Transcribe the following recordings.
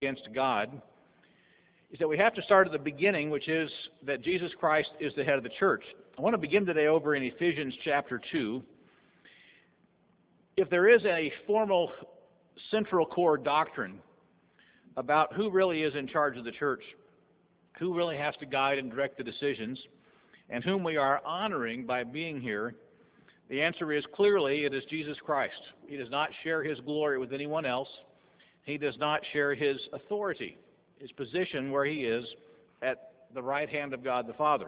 against God is that we have to start at the beginning, which is that Jesus Christ is the head of the church. I want to begin today over in Ephesians chapter 2. If there is a formal central core doctrine about who really is in charge of the church, who really has to guide and direct the decisions, and whom we are honoring by being here, the answer is clearly it is Jesus Christ. He does not share his glory with anyone else. He does not share his authority, his position where he is at the right hand of God the Father.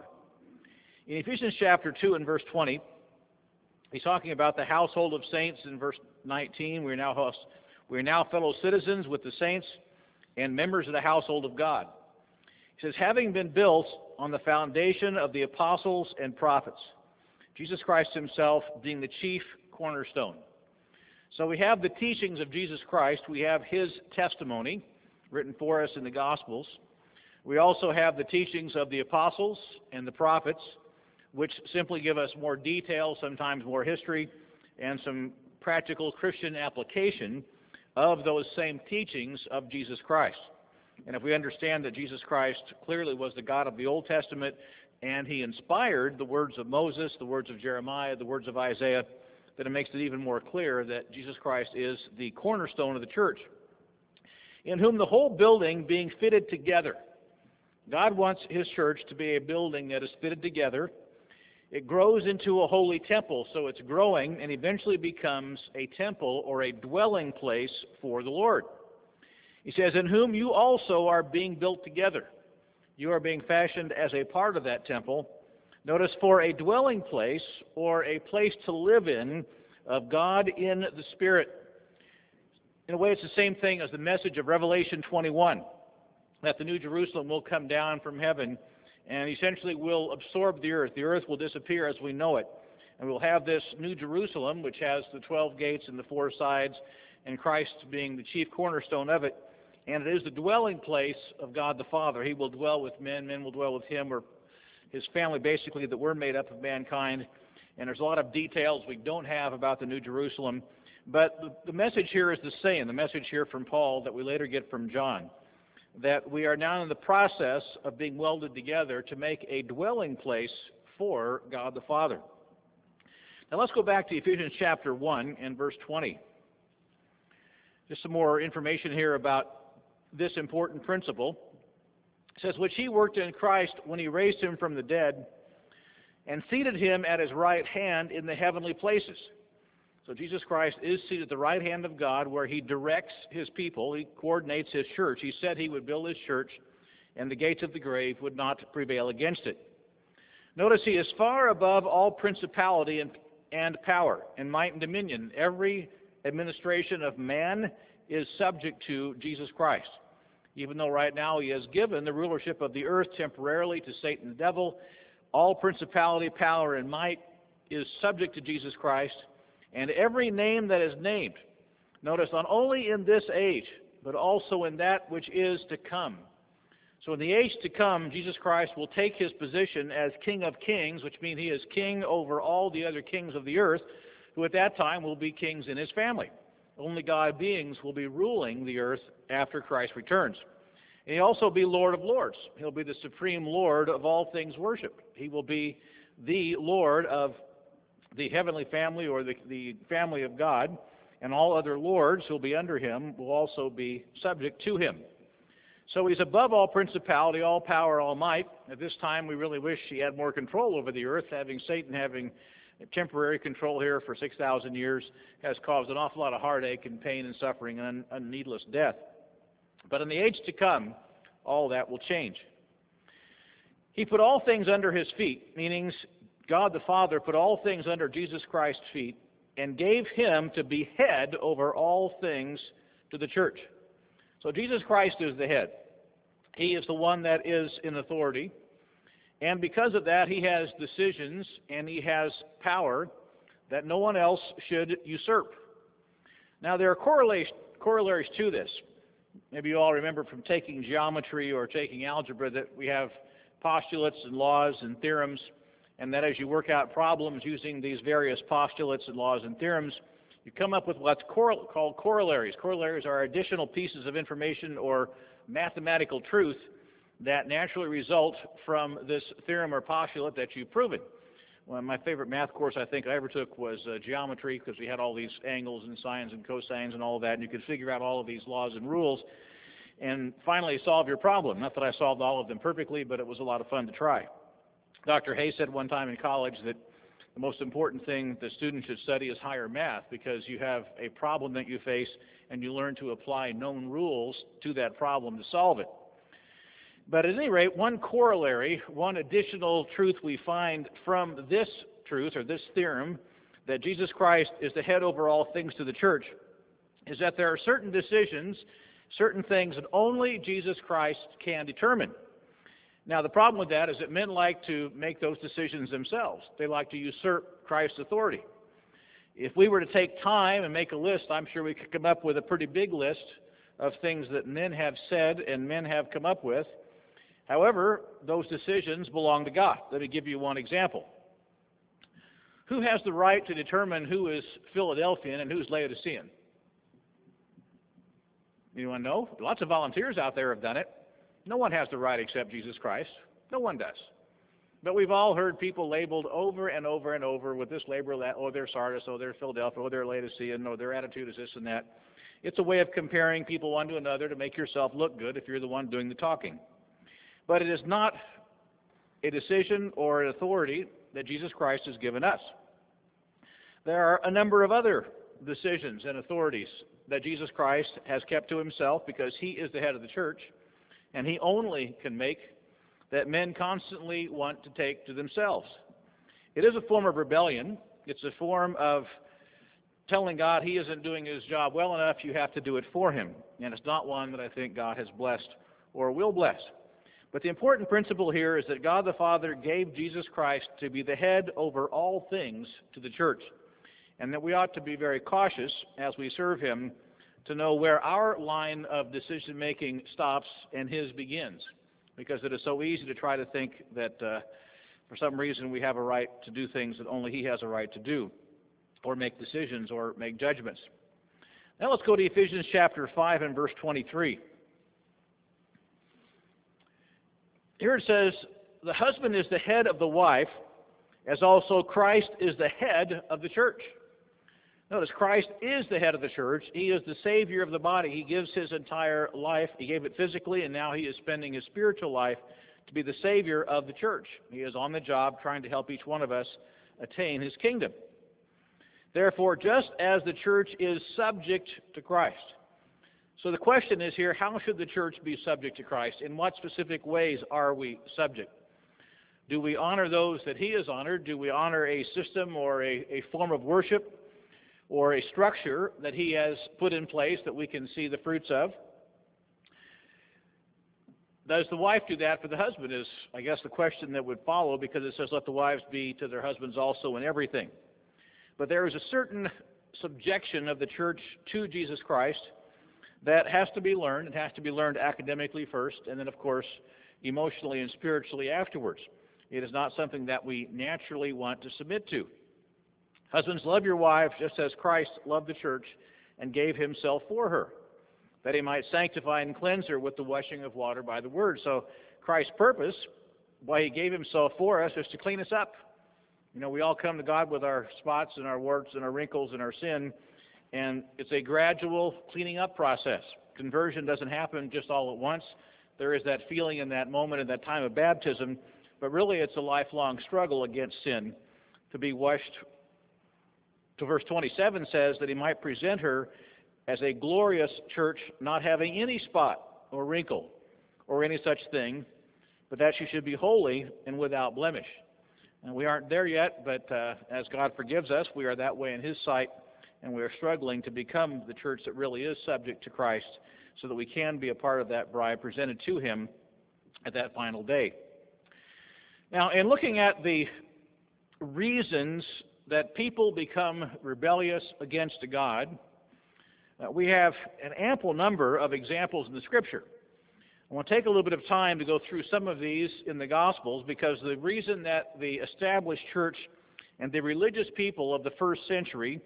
In Ephesians chapter 2 and verse 20, he's talking about the household of saints. In verse 19, we are now fellow citizens with the saints and members of the household of God. He says, having been built on the foundation of the apostles and prophets, Jesus Christ himself being the chief cornerstone. So we have the teachings of Jesus Christ. We have his testimony written for us in the Gospels. We also have the teachings of the apostles and the prophets, which simply give us more detail, sometimes more history, and some practical Christian application of those same teachings of Jesus Christ. And if we understand that Jesus Christ clearly was the God of the Old Testament, and he inspired the words of Moses, the words of Jeremiah, the words of Isaiah, then it makes it even more clear that Jesus Christ is the cornerstone of the church, in whom the whole building being fitted together. God wants his church to be a building that is fitted together. It grows into a holy temple, so it's growing and eventually becomes a temple or a dwelling place for the Lord. He says, in whom you also are being built together. You are being fashioned as a part of that temple. Notice, for a dwelling place or a place to live in of God in the Spirit. In a way, it's the same thing as the message of Revelation 21, that the New Jerusalem will come down from heaven and essentially will absorb the earth. The earth will disappear as we know it. And we'll have this New Jerusalem, which has the 12 gates and the 4 sides, and Christ being the chief cornerstone of it. And it is the dwelling place of God the Father. He will dwell with men. Men will dwell with him, or his family, basically, that we're made up of mankind. And there's a lot of details we don't have about the New Jerusalem. But the message here is the same, the message here from Paul that we later get from John, that we are now in the process of being welded together to make a dwelling place for God the Father. Now let's go back to Ephesians chapter 1 and verse 20. Just some more information here about this important principle. It says, which he worked in Christ when he raised him from the dead and seated him at his right hand in the heavenly places. So Jesus Christ is seated at the right hand of God, where he directs his people. He coordinates his church. He said he would build his church, and the gates of the grave would not prevail against it. Notice he is far above all principality and power and might and dominion. Every administration of man is subject to Jesus Christ. Even though right now he has given the rulership of the earth temporarily to Satan the devil, all principality, power, and might is subject to Jesus Christ, and every name that is named. Notice, not only in this age, but also in that which is to come. So in the age to come, Jesus Christ will take his position as King of Kings, which means he is king over all the other kings of the earth, who at that time will be kings in his family. Only God beings will be ruling the earth after Christ returns. And he'll also be Lord of Lords. He'll be the supreme Lord of all things worshiped. He will be the Lord of the heavenly family, or the family of God, and all other lords who will be under him will also be subject to him. So he's above all principality, all power, all might. At this time, we really wish he had more control over the earth. Satan having temporary control here for 6,000 years has caused an awful lot of heartache and pain and suffering and needless death. But in the age to come, all that will change. He put all things under his feet, meaning God the Father put all things under Jesus Christ's feet and gave him to be head over all things to the church. So Jesus Christ is the head. He is the one that is in authority. And because of that, he has decisions and he has power that no one else should usurp. Now, there are corollaries to this. Maybe you all remember from taking geometry or taking algebra that we have postulates and laws and theorems, and that as you work out problems using these various postulates and laws and theorems, You come up with what's called corollaries. Corollaries are additional pieces of information or mathematical truth that naturally result from this theorem or postulate that you've proven. Well, my favorite math course I think I ever took was geometry, because we had all these angles and sines and cosines and all of that, and you could figure out all of these laws and rules and finally solve your problem. Not that I solved all of them perfectly, but it was a lot of fun to try. Dr. Hay said one time in college that the most important thing the student should study is higher math, because you have a problem that you face and you learn to apply known rules to that problem to solve it. But at any rate, one corollary, one additional truth we find from this truth, or this theorem, that Jesus Christ is the head over all things to the church, is that there are certain decisions, certain things that only Jesus Christ can determine. Now, the problem with that is that men like to make those decisions themselves. They like to usurp Christ's authority. If we were to take time and make a list, I'm sure we could come up with a pretty big list of things that men have said and men have come up with. However, those decisions belong to God. Let me give you one example. Who has the right to determine who is Philadelphian and who's Laodicean? Anyone know? Lots of volunteers out there have done it. No one has the right except Jesus Christ. No one does. But we've all heard people labeled over and over and over with this label, that, oh, they're Sardis, oh, they're Philadelphia, oh, they're Laodicean, oh, their attitude is this and that. It's a way of comparing people one to another to make yourself look good if you're the one doing the talking. But it is not a decision or an authority that Jesus Christ has given us. There are a number of other decisions and authorities that Jesus Christ has kept to himself, because he is the head of the church, and he only can make, that men constantly want to take to themselves. It is a form of rebellion. It's a form of telling God he isn't doing his job well enough, you have to do it for him. And it's not one that I think God has blessed or will bless. But the important principle here is that God the Father gave Jesus Christ to be the head over all things to the church, and that we ought to be very cautious as we serve him to know where our line of decision-making stops and his begins, because it is so easy to try to think that for some reason we have a right to do things that only he has a right to do, or make decisions or make judgments. Now let's go to Ephesians chapter 5 and verse 23. Here it says, the husband is the head of the wife, as also Christ is the head of the church. Notice, Christ is the head of the church. He is the Savior of the body. He gives his entire life. He gave it physically, and now he is spending his spiritual life to be the Savior of the church. He is on the job trying to help each one of us attain his kingdom. Therefore, just as the church is subject to Christ. So the question is here, how should the church be subject to Christ? In what specific ways are we subject? Do we honor those that he has honored? Do we honor a system or a form of worship or a structure that he has put in place that we can see the fruits of? Does the wife do that for the husband is, I guess, the question that would follow, because it says, let the wives be to their husbands also in everything. But there is a certain subjection of the church to Jesus Christ that has to be learned. It has to be learned academically first, and then, of course, emotionally and spiritually afterwards. It is not something that we naturally want to submit to. Husbands, love your wives just as Christ loved the church and gave himself for her, that he might sanctify and cleanse her with the washing of water by the word. So Christ's purpose, why he gave himself for us, is to clean us up. You know, we all come to God with our spots and our warts and our wrinkles and our sin, and it's a gradual cleaning up process. Conversion doesn't happen just all at once. There is that feeling in that moment, in that time of baptism, but really it's a lifelong struggle against sin to be washed. To verse 27 says that he might present her as a glorious church, not having any spot or wrinkle or any such thing, but that she should be holy and without blemish. And we aren't there yet, but as God forgives us, we are that way in his sight, and we are struggling to become the church that really is subject to Christ, so that we can be a part of that bride presented to him at that final day. Now, in looking at the reasons that people become rebellious against God, we have an ample number of examples in the Scripture. I want to take a little bit of time to go through some of these in the Gospels, because the reason that the established church and the religious people of the first century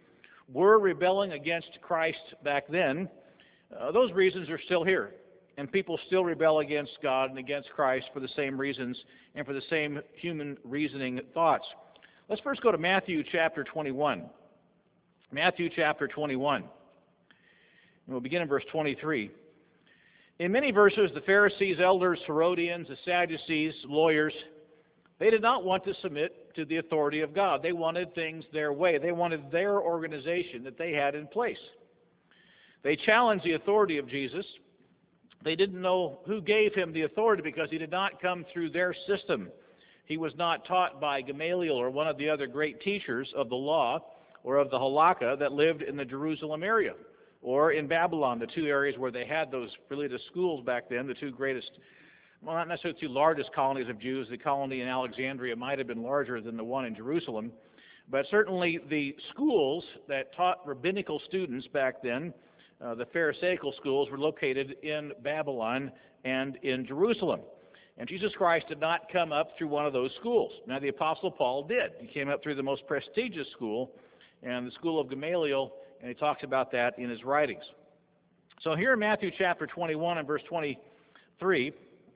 were rebelling against Christ back then, those reasons are still here. And people still rebel against God and against Christ for the same reasons and for the same human reasoning thoughts. Let's first go to Matthew chapter 21. Matthew chapter 21. And we'll begin in verse 23. In many verses, the Pharisees, elders, Herodians, the Sadducees, lawyers, they did not want to submit to the authority of God. They wanted things their way. They wanted their organization that they had in place. They challenged the authority of Jesus. They didn't know who gave him the authority because he did not come through their system. He was not taught by Gamaliel or one of the other great teachers of the law or of the halakha that lived in the Jerusalem area or in Babylon, the two areas where they had those religious schools back then, the two greatest, well, not necessarily the two largest colonies of Jews. The colony in Alexandria might have been larger than the one in Jerusalem, but certainly the schools that taught rabbinical students back then, the Pharisaical schools, were located in Babylon and in Jerusalem. And Jesus Christ did not come up through one of those schools. Now, the Apostle Paul did. He came up through the most prestigious school, and the school of Gamaliel, and he talks about that in his writings. So here in Matthew chapter 21 and verse 23,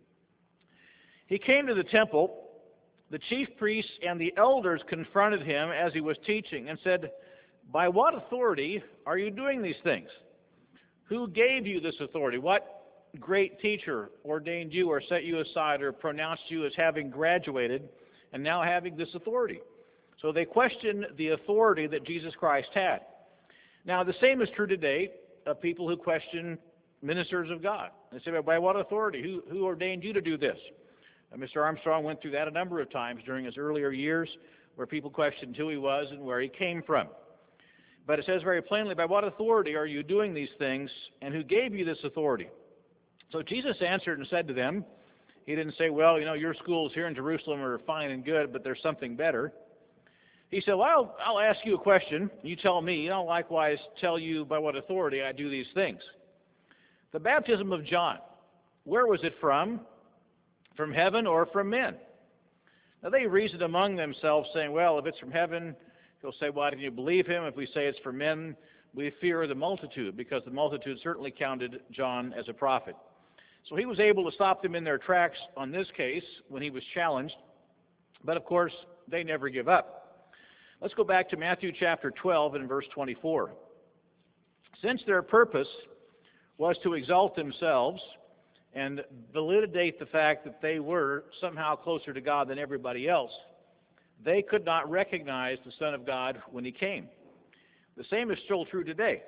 he came to the temple. The chief priests and the elders confronted him as he was teaching and said, "By what authority are you doing these things? Who gave you this authority? What great teacher ordained you or set you aside or pronounced you as having graduated and now having this authority?" So they questioned the authority that Jesus Christ had. Now, the same is true today of people who question ministers of God. They say, "By what authority? Who ordained you to do this?" Mr. Armstrong went through that a number of times during his earlier years, where people questioned who he was and where he came from. But it says very plainly, "By what authority are you doing these things, and who gave you this authority?" So Jesus answered and said to them, he didn't say, "Well, your schools here in Jerusalem are fine and good, but there's something better." He said, "Well, I'll ask you a question. You tell me, and I'll likewise tell you by what authority I do these things. The baptism of John, where was it from? From heaven or from men?" Now they reasoned among themselves, saying, "Well, if it's from heaven, he'll say, 'Why didn't you believe him?' If we say it's from men, we fear the multitude," because the multitude certainly counted John as a prophet. So he was able to stop them in their tracks on this case when he was challenged. But of course, they never give up. Let's go back to Matthew chapter 12 and verse 24. "Since their purpose was to exalt themselves and validate the fact that they were somehow closer to God than everybody else, they could not recognize the Son of God when he came." The same is still true today.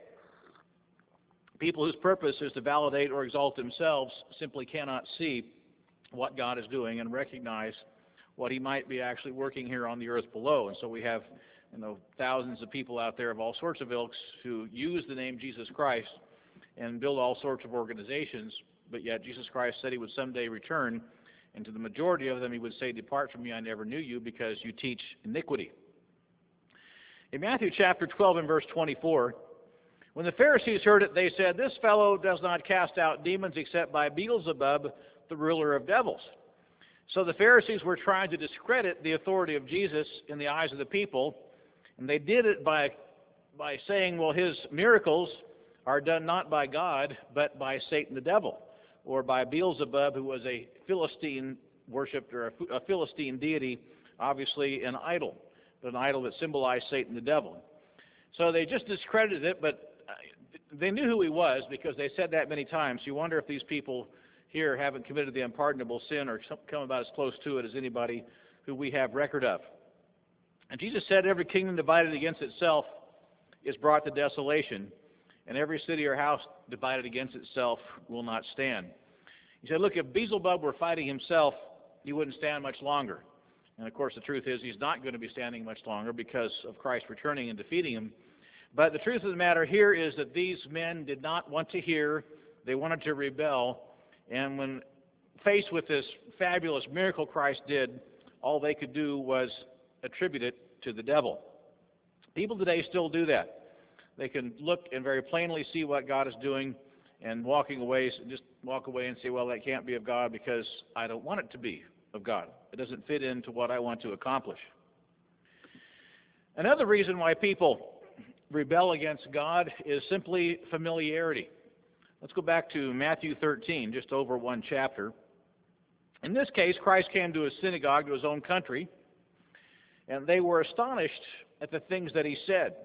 People whose purpose is to validate or exalt themselves simply cannot see what God is doing and recognize what he might be actually working here on the earth below. And so we have thousands of people out there of all sorts of ilks who use the name Jesus Christ and build all sorts of organizations, but yet Jesus Christ said he would someday return, and to the majority of them he would say, "Depart from me, I never knew you, because you teach iniquity." In Matthew chapter 12 and verse 24, when the Pharisees heard it, they said, "This fellow does not cast out demons except by Beelzebub, the ruler of devils." So the Pharisees were trying to discredit the authority of Jesus in the eyes of the people, and they did it by saying, well, his miracles are done not by God, but by Satan the devil, or by Beelzebub, who was a Philistine worshipped, or a Philistine deity, obviously an idol, but an idol that symbolized Satan the devil. So they just discredited it, but they knew who he was because they said that many times. You wonder if these people here haven't committed the unpardonable sin or come about as close to it as anybody who we have record of. And Jesus said, "Every kingdom divided against itself is brought to desolation, and every city or house divided against itself will not stand." He said, look, if Beelzebub were fighting himself, he wouldn't stand much longer. And of course the truth is he's not going to be standing much longer because of Christ returning and defeating him. But the truth of the matter here is that these men did not want to hear. They wanted to rebel. And when faced with this fabulous miracle Christ did, all they could do was attribute it to the devil. People today still do that. They can look and very plainly see what God is doing and just walk away and say, well, that can't be of God because I don't want it to be of God. It doesn't fit into what I want to accomplish. Another reason why people rebel against God is simply familiarity. Let's go back to Matthew 13, just over one chapter. In this case, Christ came to his synagogue, to his own country, and they were astonished at the things that he said.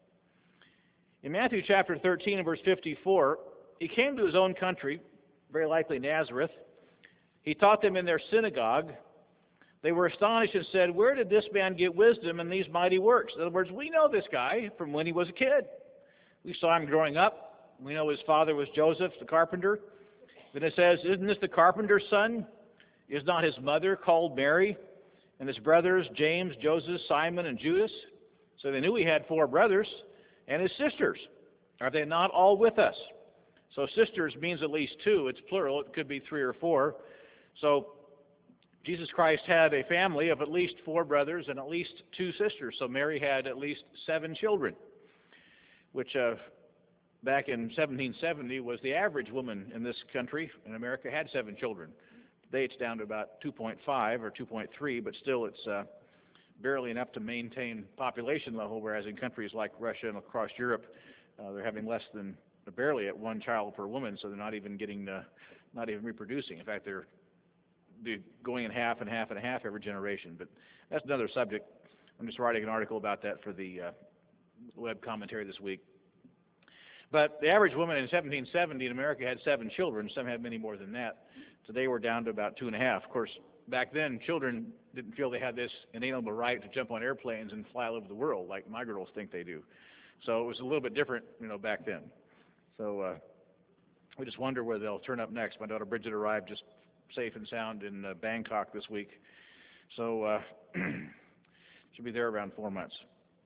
In Matthew chapter 13 and verse 54, he came to his own country, very likely Nazareth. He taught them in their synagogue. They were astonished and said, "Where did this man get wisdom and these mighty works?" In other words, we know this guy from when he was a kid. We saw him growing up. We know his father was Joseph, the carpenter. Then it says, "Isn't this the carpenter's son? Is not his mother called Mary? And his brothers, James, Joseph, Simon, and Judas?" So they knew he had 4 brothers. "And his sisters, are they not all with us?" So sisters means at least 2. It's plural. It could be 3 or 4. So Jesus Christ had a family of at least 4 brothers and at least 2 sisters. So Mary had at least 7 children, which back in 1770 was the average woman in this country, in America, had 7 children. Today it's down to about 2.5 or 2.3, but still it's barely enough to maintain population level, whereas in countries like Russia and across Europe, they're having less than, barely at 1 child per woman, so they're not even getting, not even reproducing. In fact, they're going in half and half and half every generation. But that's another subject. I'm just writing an article about that for the web commentary this week. But the average woman in 1770 in America had 7 children. Some had many more than that. Today we're down to about 2.5. Of course, back then children didn't feel they had this inalienable right to jump on airplanes and fly all over the world like my girls think they do. So it was a little bit different, back then. So we just wonder where they'll turn up next. My daughter Bridget arrived just safe and sound in Bangkok this week. So she'll be there around 4 months.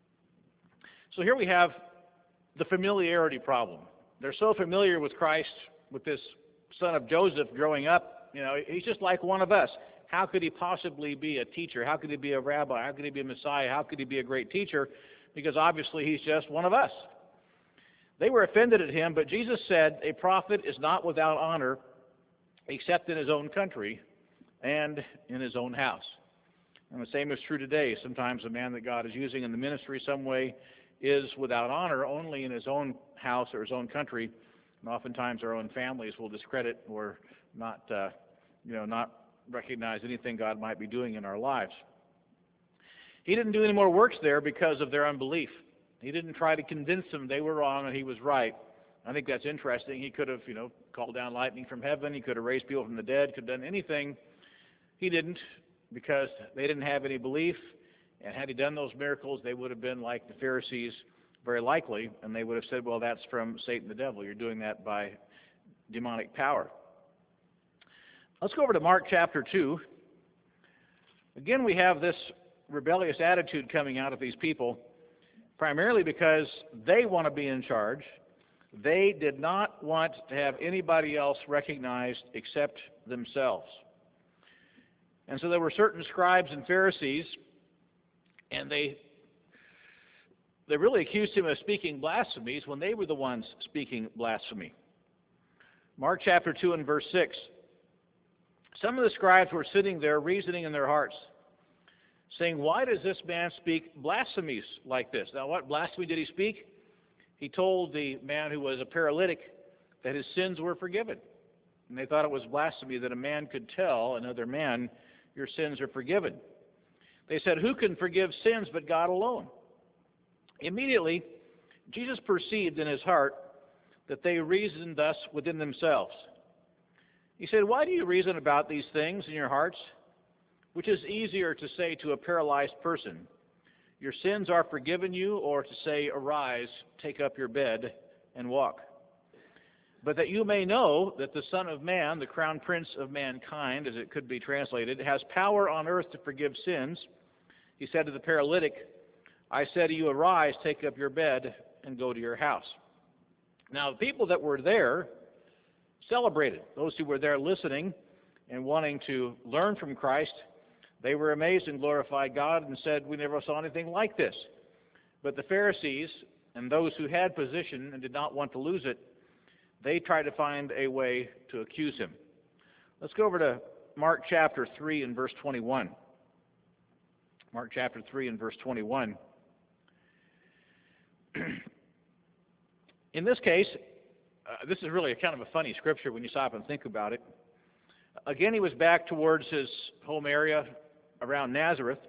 So here we have the familiarity problem. They're so familiar with Christ, with this son of Joseph growing up. He's just like one of us. How could he possibly be a teacher? How could he be a rabbi? How could he be a Messiah? How could he be a great teacher? Because obviously he's just one of us. They were offended at him, but Jesus said, "A prophet is not without honor except in his own country and in his own house." And the same is true today. Sometimes a man that God is using in the ministry some way is without honor only in his own house or his own country. And oftentimes our own families will discredit or not recognize anything God might be doing in our lives. He didn't do any more works there because of their unbelief. He didn't try to convince them they were wrong and he was right. I think that's interesting. He could have, called down lightning from heaven. He could have raised people from the dead, could have done anything. He didn't, because they didn't have any belief. And had he done those miracles, they would have been like the Pharisees, very likely, and they would have said, "Well, that's from Satan the devil. You're doing that by demonic power." Let's go over to Mark chapter 2. Again, we have this rebellious attitude coming out of these people, primarily because they want to be in charge. They did not want to have anybody else recognized except themselves. And so there were certain scribes and Pharisees, and they really accused him of speaking blasphemies when they were the ones speaking blasphemy. Mark chapter 2 and verse 6. Some of the scribes were sitting there reasoning in their hearts, saying, "Why does this man speak blasphemies like this?" Now, what blasphemy did he speak? He told the man who was a paralytic that his sins were forgiven. And they thought it was blasphemy that a man could tell another man, "Your sins are forgiven." They said, "Who can forgive sins but God alone?" Immediately, Jesus perceived in his heart that they reasoned thus within themselves. He said, "Why do you reason about these things in your hearts? Which is easier to say to a paralyzed person, 'Your sins are forgiven you,' or to say, 'Arise, take up your bed, and walk'? But that you may know that the Son of Man, the crown prince of mankind," as it could be translated, "has power on earth to forgive sins," he said to the paralytic, "I said to you, arise, take up your bed, and go to your house." Now, the people that were there celebrated. Those who were there listening and wanting to learn from Christ, they were amazed and glorified God and said, "We never saw anything like this." But the Pharisees and those who had position and did not want to lose it, they tried to find a way to accuse him. Let's go over to Mark chapter 3 and verse 21. Mark chapter 3 and verse 21. In this case, this is really kind of a funny scripture when you stop and think about it. Again, he was back towards his home area around Nazareth.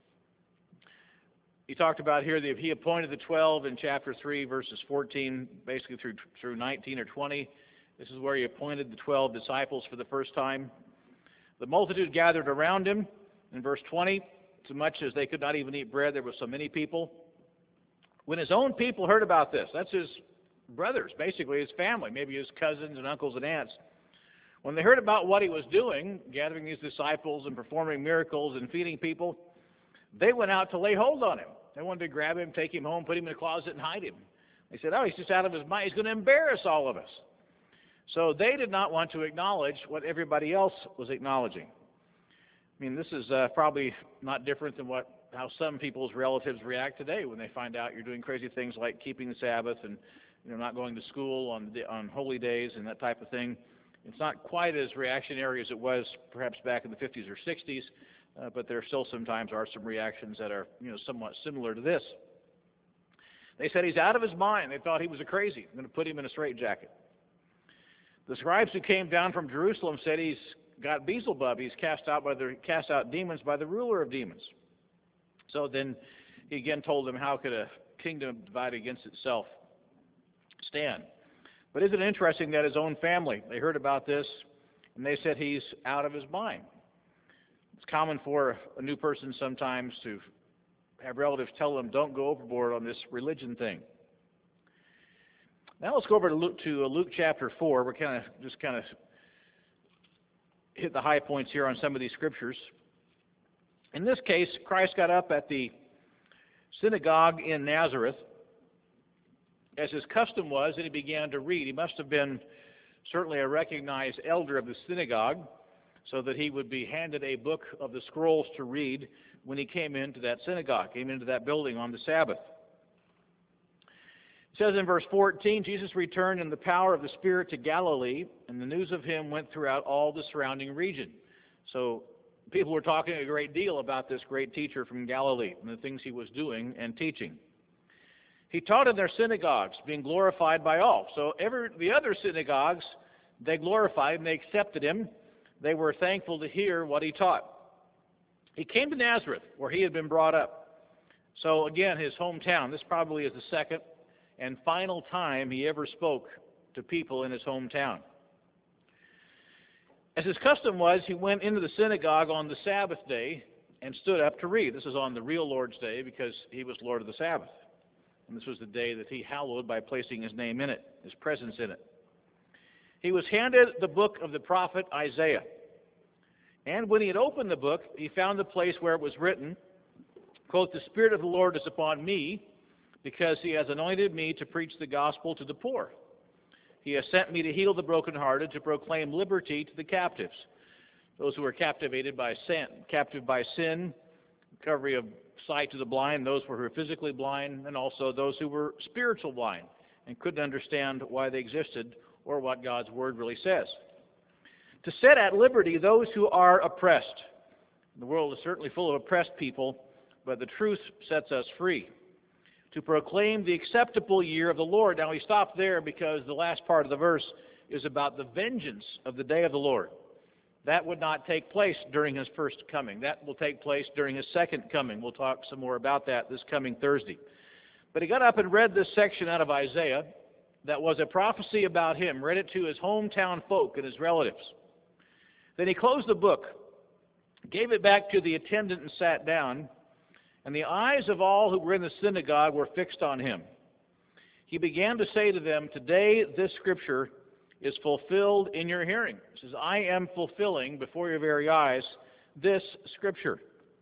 He talked about here that he appointed the 12 in chapter 3, verses 14, basically through 19 or 20. This is where he appointed the 12 disciples for the first time. The multitude gathered around him in verse 20, so much as they could not even eat bread. There were so many people. When his own people heard about this, that's his brothers, basically his family, maybe his cousins and uncles and aunts. When they heard about what he was doing, gathering these disciples and performing miracles and feeding people, they went out to lay hold on him. They wanted to grab him, take him home, put him in a closet and hide him. They said, oh, he's just out of his mind. He's going to embarrass all of us. So they did not want to acknowledge what everybody else was acknowledging. I mean, this is probably not different than how some people's relatives react today when they find out you're doing crazy things like keeping the Sabbath and not going to school on holy days and that type of thing. It's not quite as reactionary as it was perhaps back in the 50s or 60s, but there still sometimes are some reactions that are somewhat similar to this. They said he's out of his mind. They thought he was a crazy. I'm going to put him in a straitjacket. The scribes who came down from Jerusalem said he's got Beelzebub. He's cast out demons by the ruler of demons. So then he again told them, how could a kingdom divided against itself stand? But isn't it interesting that his own family, they heard about this, and they said he's out of his mind. It's common for a new person sometimes to have relatives tell them, don't go overboard on this religion thing. Now let's go over to Luke chapter 4. We're kind of hit the high points here on some of these scriptures. In this case, Christ got up at the synagogue in Nazareth, as his custom was, and he began to read. He must have been certainly a recognized elder of the synagogue, so that he would be handed a book of the scrolls to read when he came into that synagogue, came into that building on the Sabbath. It says in verse 14, Jesus returned in the power of the Spirit to Galilee, and the news of him went throughout all the surrounding region. So people were talking a great deal about this great teacher from Galilee and the things he was doing and teaching. He taught in their synagogues, being glorified by all. So the other synagogues, they glorified him, they accepted him. They were thankful to hear what he taught. He came to Nazareth, where he had been brought up. So again, his hometown. This probably is the second and final time he ever spoke to people in his hometown. As his custom was, he went into the synagogue on the Sabbath day and stood up to read. This is on the real Lord's Day because he was Lord of the Sabbath. And this was the day that he hallowed by placing his name in it, his presence in it. He was handed the book of the prophet Isaiah. And when he had opened the book, he found the place where it was written, quote, "The Spirit of the Lord is upon me, because he has anointed me to preach the gospel to the poor. He has sent me to heal the brokenhearted, to proclaim liberty to the captives, those who are captive by sin, recovery of sight to the blind, those who were physically blind, and also those who were spiritual blind and couldn't understand why they existed or what God's word really says. To set at liberty those who are oppressed." The world is certainly full of oppressed people, but the truth sets us free. To proclaim the acceptable year of the Lord. Now we stop there because the last part of the verse is about the vengeance of the day of the Lord. That would not take place during his first coming. That will take place during his second coming. We'll talk some more about that this coming Thursday. But he got up and read this section out of Isaiah that was a prophecy about him, read it to his hometown folk and his relatives. Then he closed the book, gave it back to the attendant and sat down, and the eyes of all who were in the synagogue were fixed on him. He began to say to them, "Today this scripture is fulfilled in your hearing." He says, "I am fulfilling before your very eyes this scripture."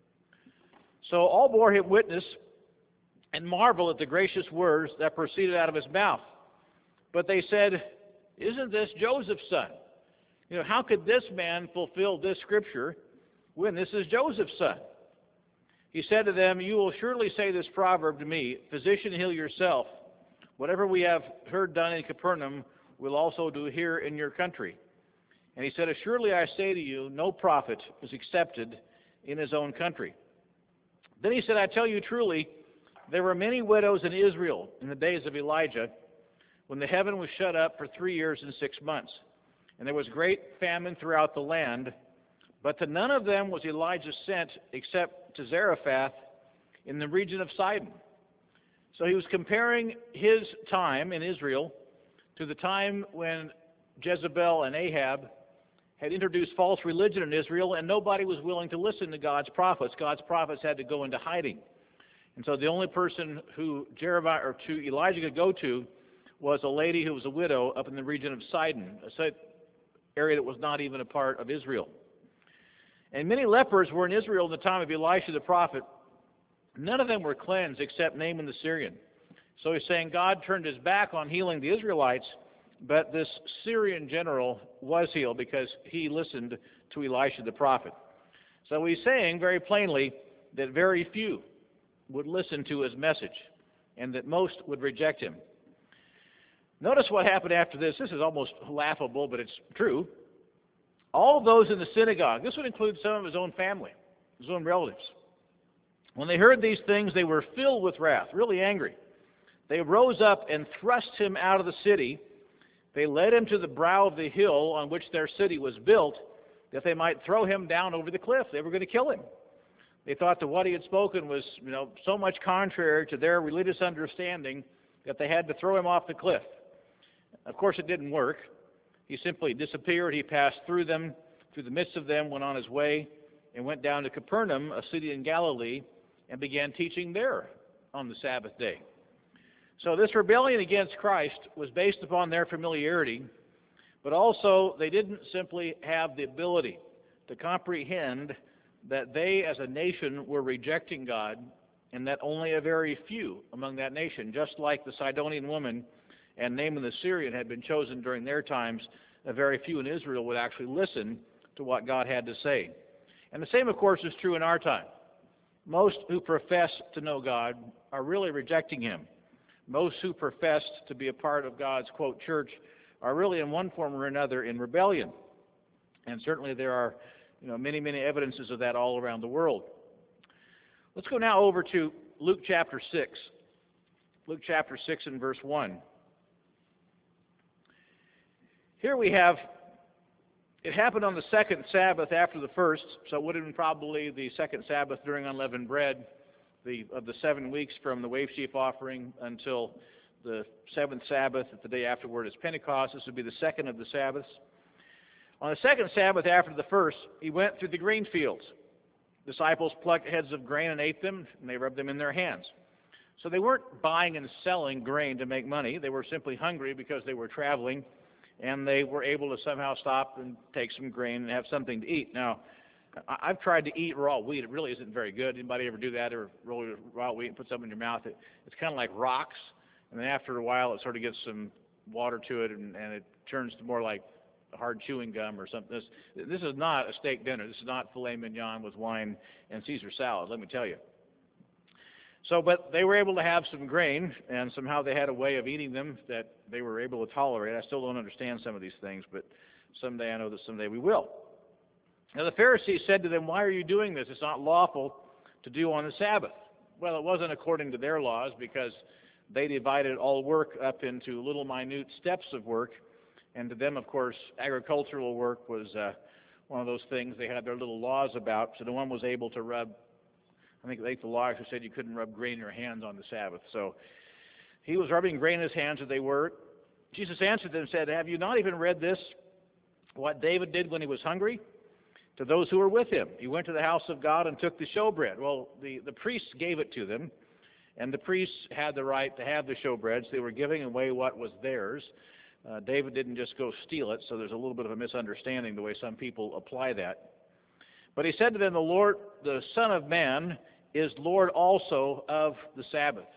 So all bore him witness and marveled at the gracious words that proceeded out of his mouth. But they said, "Isn't this Joseph's son? How could this man fulfill this scripture when this is Joseph's son?" He said to them, "You will surely say this proverb to me, 'Physician, heal yourself. Whatever we have heard done in Capernaum, we'll also do here in your country.' And he said, 'Surely I say to you, no prophet is accepted in his own country.' Then he said, 'I tell you truly, there were many widows in Israel in the days of Elijah, when the heaven was shut up for 3 years and 6 months, and there was great famine throughout the land. But to none of them was Elijah sent except to Zarephath in the region of Sidon. So he was comparing his time in Israel to the time when Jezebel and Ahab had introduced false religion in Israel, and nobody was willing to listen to God's prophets. God's prophets had to go into hiding. And so the only person who Elijah could go to was a lady who was a widow up in the region of Sidon, a area that was not even a part of Israel. And many lepers were in Israel in the time of Elisha the prophet. None of them were cleansed except Naaman the Syrian. So he's saying God turned his back on healing the Israelites, but this Syrian general was healed because he listened to Elisha the prophet. So he's saying very plainly that very few would listen to his message and that most would reject him. Notice what happened after this. This is almost laughable, but it's true. All those in the synagogue, this would include some of his own family, his own relatives, when they heard these things, they were filled with wrath, really angry. They rose up and thrust him out of the city. They led him to the brow of the hill on which their city was built, that they might throw him down over the cliff. They were going to kill him. They thought that what he had spoken was, so much contrary to their religious understanding that they had to throw him off the cliff. Of course, it didn't work. He simply disappeared. He passed through them, through the midst of them, went on his way, and went down to Capernaum, a city in Galilee, and began teaching there on the Sabbath day. So this rebellion against Christ was based upon their familiarity, but also they didn't simply have the ability to comprehend that they as a nation were rejecting God, and that only a very few among that nation, just like the Sidonian woman and Naaman the Syrian had been chosen during their times, a very few in Israel would actually listen to what God had to say. And the same, of course, is true in our time. Most who profess to know God are really rejecting him. Most who profess to be a part of God's, quote, church are really in one form or another in rebellion. And certainly there are many, many evidences of that all around the world. Let's go now over to Luke chapter 6. Luke chapter 6 and verse 1. Here we have, it happened on the second Sabbath after the first, so it would have been probably the second Sabbath during unleavened bread of the 7 weeks from the wave sheaf offering until the seventh Sabbath, the day afterward is Pentecost. This would be the second of the Sabbaths. On the second Sabbath after the first, he went through the grain fields. Disciples plucked heads of grain and ate them, and they rubbed them in their hands. So they weren't buying and selling grain to make money. They were simply hungry because they were traveling, and they were able to somehow stop and take some grain and have something to eat. Now, I've tried to eat raw wheat. It really isn't very good. Anybody ever do that, or roll raw wheat and put something in your mouth? It's kind of like rocks, and then after a while it sort of gets some water to it, and it turns to more like hard chewing gum or something. This is not a steak dinner. This is not filet mignon with wine and Caesar salad, let me tell you. So, but they were able to have some grain, and somehow they had a way of eating them that they were able to tolerate. I still don't understand some of these things, but someday I know that someday we will. Now the Pharisees said to them, "Why are you doing this? It's not lawful to do on the Sabbath." Well, it wasn't according to their laws, because they divided all work up into little minute steps of work, and to them, of course, agricultural work was one of those things they had their little laws about, so no one was able to rub. I think the lawyers who said you couldn't rub grain in your hands on the Sabbath. So he was rubbing grain in his hands as they were. Jesus answered them and said, "Have you not even read this, what David did when he was hungry? To those who were with him, he went to the house of God and took the showbread." Well, the priests gave it to them, and the priests had the right to have the showbread, so they were giving away what was theirs. David didn't just go steal it, so there's a little bit of a misunderstanding the way some people apply that. But he said to them, the Son of Man is Lord also of the Sabbath.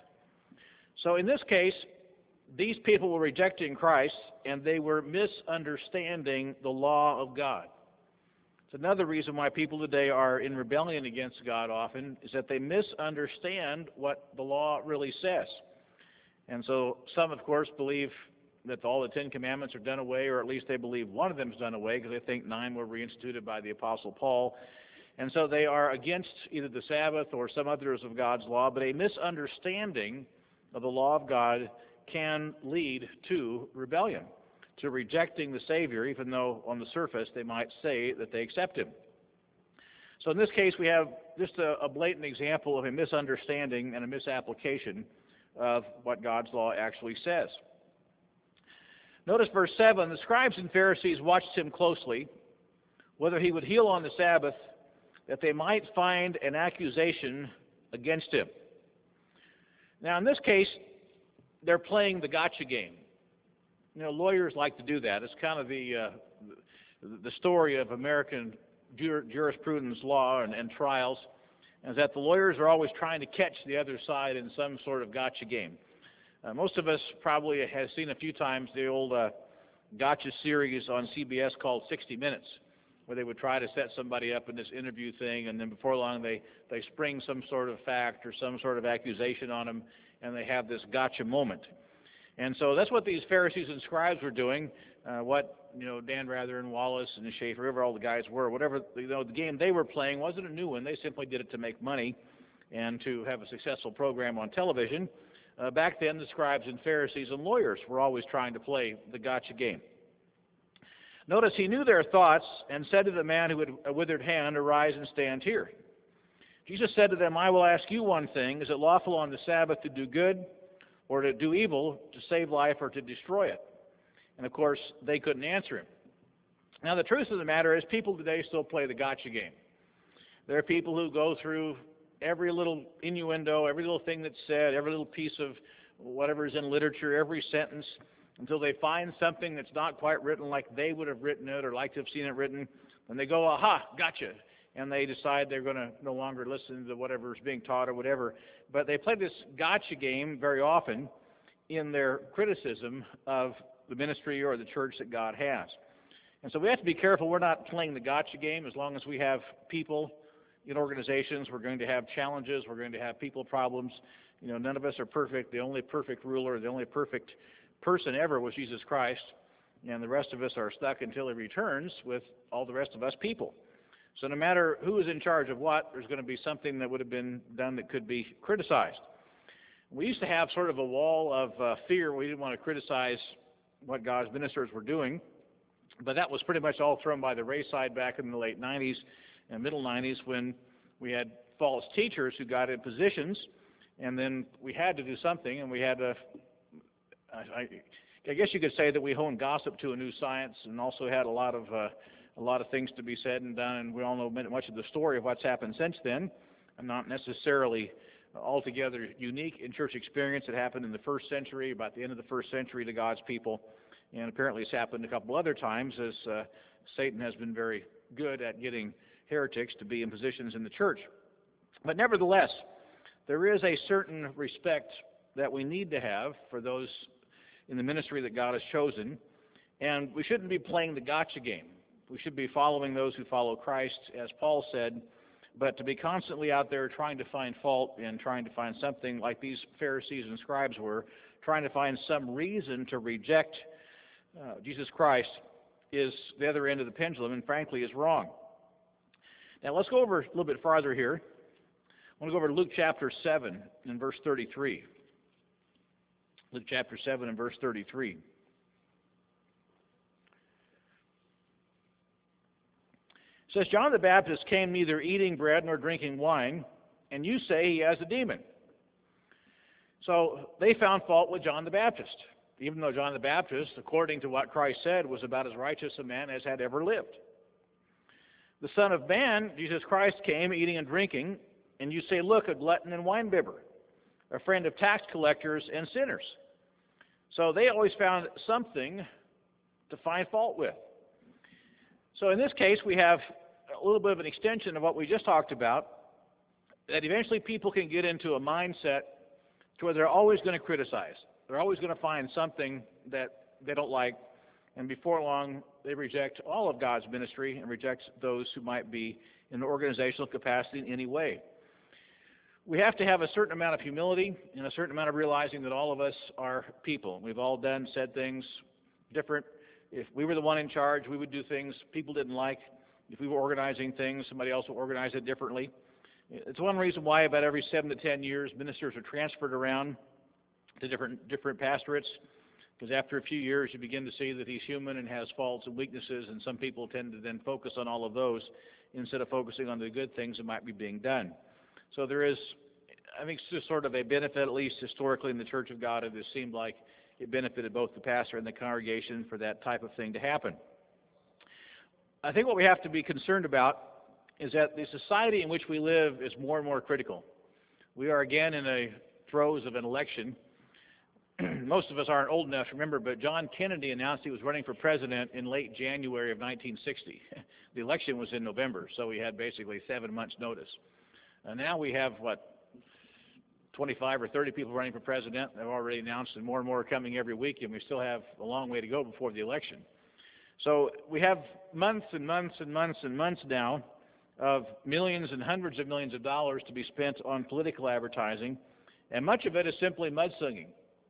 So in this case, these people were rejecting Christ, and they were misunderstanding the law of God. It's another reason why people today are in rebellion against God often, is that they misunderstand what the law really says. And so some, of course, believe that all the Ten Commandments are done away, or at least they believe one of them is done away, because they think 9 were reinstituted by the Apostle Paul. And so they are against either the Sabbath or some others of God's law, but a misunderstanding of the law of God can lead to rebellion, to rejecting the Savior, even though on the surface they might say that they accept Him. So in this case, we have just a blatant example of a misunderstanding and a misapplication of what God's law actually says. Notice verse 7, the scribes and Pharisees watched him closely, whether he would heal on the Sabbath, that they might find an accusation against him. Now in this case, they're playing the gotcha game. You know, lawyers like to do that. It's kind of the story of American jurisprudence law and trials, is that the lawyers are always trying to catch the other side in some sort of gotcha game. Most of us probably have seen a few times the old gotcha series on CBS called 60 Minutes, where they would try to set somebody up in this interview thing, and then before long they spring some sort of fact or some sort of accusation on them, and they have this gotcha moment. And so that's what these Pharisees and scribes were doing, Dan Rather and Wallace and Schaefer, whoever all the guys were, whatever, the game they were playing wasn't a new one. They simply did it to make money and to have a successful program on television. Back then, the scribes and Pharisees and lawyers were always trying to play the gotcha game. Notice he knew their thoughts and said to the man who had a withered hand, "Arise and stand here." Jesus said to them, "I will ask you one thing. Is it lawful on the Sabbath to do good or to do evil, to save life or to destroy it?" And of course, they couldn't answer him. Now, the truth of the matter is people today still play the gotcha game. There are people who go through every little innuendo, every little thing that's said, every little piece of whatever's in literature, every sentence, until they find something that's not quite written like they would have written it or like to have seen it written. And they go, "Aha, gotcha." And they decide they're going to no longer listen to whatever's being taught or whatever. But they play this gotcha game very often in their criticism of the ministry or the church that God has. And so we have to be careful we're not playing the gotcha game. As long as we have people in organizations, we're going to have challenges, we're going to have people problems. None of us are perfect. The only perfect ruler, the only perfect person ever was Jesus Christ, and the rest of us are stuck until He returns with all the rest of us people. So no matter who is in charge of what, there's going to be something that would have been done that could be criticized. We used to have sort of a wall of fear. We didn't want to criticize what God's ministers were doing, but that was pretty much all thrown by the wayside back in the late 90s and middle 90s when we had false teachers who got in positions, and then we had to do something, and we had to, I guess you could say that we honed gossip to a new science and also had a lot of things to be said and done, and we all know much of the story of what's happened since then. I'm not necessarily altogether unique in church experience. It happened in the first century, about the end of the first century to God's people, and apparently it's happened a couple other times as Satan has been very good at getting heretics to be in positions in the church. But nevertheless, there is a certain respect that we need to have for those in the ministry that God has chosen, and we shouldn't be playing the gotcha game. We should be following those who follow Christ, as Paul said, but to be constantly out there trying to find fault and trying to find something like these Pharisees and scribes were, trying to find some reason to reject Jesus Christ is the other end of the pendulum and frankly is wrong. Now let's go over a little bit farther here. I want to go over to Luke chapter 7 and verse 33. Luke chapter 7 and verse 33. It says, "John the Baptist came neither eating bread nor drinking wine, and you say he has a demon." So they found fault with John the Baptist, even though John the Baptist, according to what Christ said, was about as righteous a man as had ever lived. The Son of Man, Jesus Christ, came eating and drinking, and you say, "Look, a glutton and winebibber, a friend of tax collectors and sinners." So they always found something to find fault with. So in this case, we have a little bit of an extension of what we just talked about, that eventually people can get into a mindset to where they're always going to criticize. They're always going to find something that they don't like, and before long, they reject all of God's ministry and reject those who might be in an organizational capacity in any way. We have to have a certain amount of humility and a certain amount of realizing that all of us are people. We've all said things different. If we were the one in charge, we would do things people didn't like. If we were organizing things, somebody else would organize it differently. It's one reason why about every 7 to 10 years, ministers are transferred around to different pastorates, because after a few years you begin to see that he's human and has faults and weaknesses, and some people tend to then focus on all of those instead of focusing on the good things that might be being done. So there is, I think, it's just sort of a benefit, at least historically in the Church of God. It has seemed like it benefited both the pastor and the congregation for that type of thing to happen. I think what we have to be concerned about is that the society in which we live is more and more critical. We are again in the throes of an election. Most of us aren't old enough to remember, but John Kennedy announced he was running for president in late January of 1960. The election was in November, so we had basically 7 months' notice. And now we have, 25 or 30 people running for president. They've already announced, and more are coming every week, and we still have a long way to go before the election. So we have months and months and months and months now of millions and hundreds of millions of dollars to be spent on political advertising, and much of it is simply mudslinging,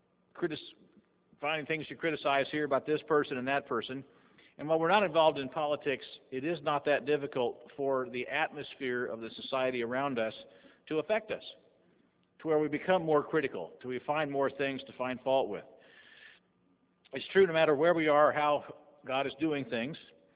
finding things to criticize here about this person and that person. And while we're not involved in politics, it is not that difficult for the atmosphere of the society around us to affect us, to where we become more critical, to we find more things to find fault with. It's true no matter where we are, how God is doing things.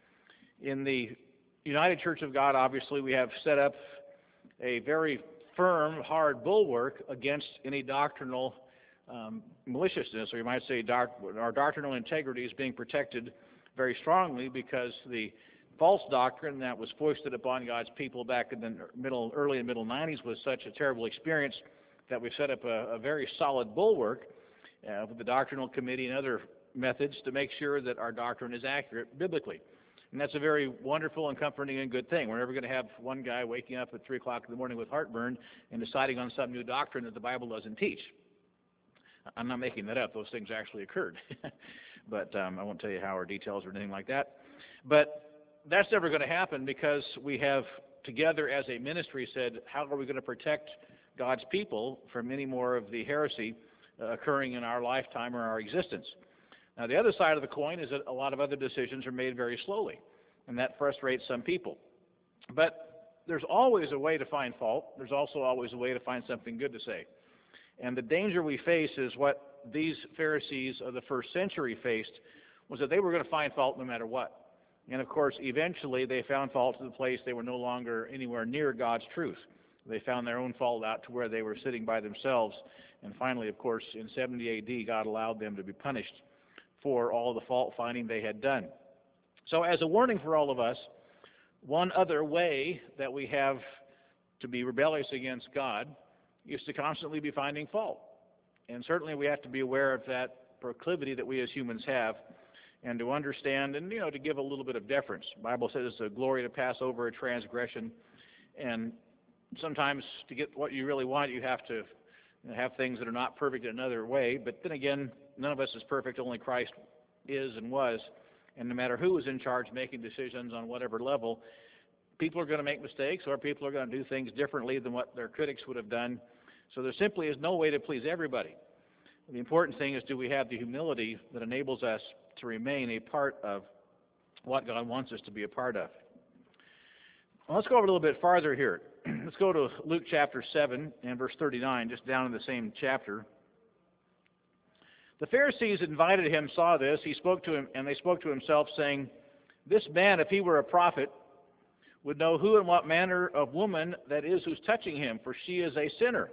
In the United Church of God, obviously, we have set up a very firm, hard bulwark against any doctrinal maliciousness, or you might say our doctrinal integrity is being protected very strongly, because the false doctrine that was foisted upon God's people back in the early and middle 90s was such a terrible experience that we've set up a very solid bulwark with the doctrinal committee and other methods to make sure that our doctrine is accurate biblically. And that's a very wonderful and comforting and good thing. We're never going to have one guy waking up at 3 o'clock in the morning with heartburn and deciding on some new doctrine that the Bible doesn't teach. I'm not making that up. Those things actually occurred. But I won't tell you how or details or anything like that. But that's never going to happen, because we have together as a ministry said, how are we going to protect God's people from any more of the heresy occurring in our lifetime or our existence? Now, the other side of the coin is that a lot of other decisions are made very slowly, and that frustrates some people. But there's always a way to find fault. There's also always a way to find something good to say. And the danger we face is what these Pharisees of the first century faced, was that they were going to find fault no matter what. And of course, eventually they found fault to the place they were no longer anywhere near God's truth. They found their own fault out to where they were sitting by themselves. And finally, of course, in 70 A.D., God allowed them to be punished for all the fault finding they had done. So as a warning for all of us, one other way that we have to be rebellious against God is to constantly be finding fault. And certainly we have to be aware of that proclivity that we as humans have, and to understand and, to give a little bit of deference. The Bible says it's a glory to pass over a transgression, and sometimes to get what you really want, you have to have things that are not perfect in another way. But then again, none of us is perfect, only Christ is and was. And no matter who is in charge making decisions on whatever level, people are going to make mistakes, or people are going to do things differently than what their critics would have done. So there simply is no way to please everybody. The important thing is, do we have the humility that enables us to remain a part of what God wants us to be a part of? Well, let's go over a little bit farther here. Let's go to Luke chapter 7 and verse 39, just down in the same chapter. The Pharisees invited him, saw this. He spoke to him, and they spoke to himself, saying, "This man, if he were a prophet, would know who and what manner of woman that is who's touching him, for she is a sinner."